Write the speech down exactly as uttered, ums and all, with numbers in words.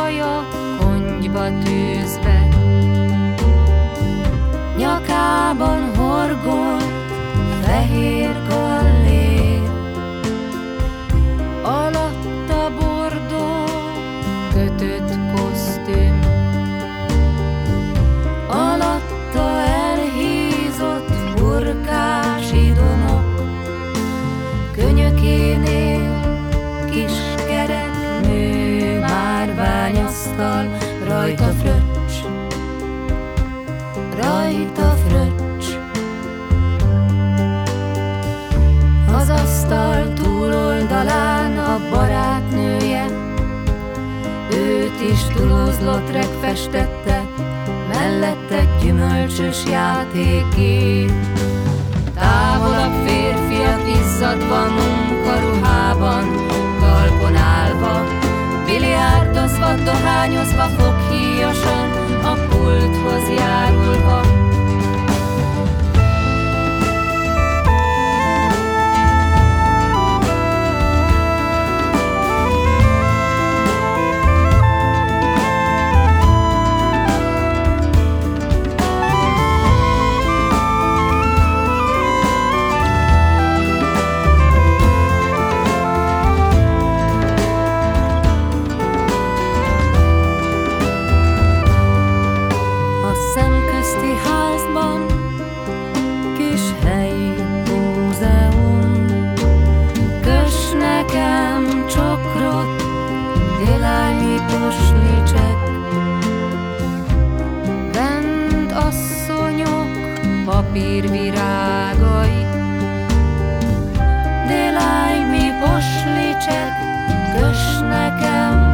haja kongyba tűzve, nyakában horgolt fehér gallér, alatta bordó kötött kosztüm, alatta elhízott burkási domok, könyökénél kis kerek nő márványasztal, rajta fröccs, rajta fröccs. Az asztal túloldalán a barátnője, őt is Toulouse-Lautrec festette, mellette gyümölcsös játékgép. Távolabb férfiak izzadva munkaruhában, talpon állva, biliárdozva, dohányozva, foghíjasan, a pulthoz járulva. Szemközti házban kis helyi múzeum, köss nekem csokrot, Delany Posnicek. Bent asszonyok papírvirágai, Delany Posnicek, köss nekem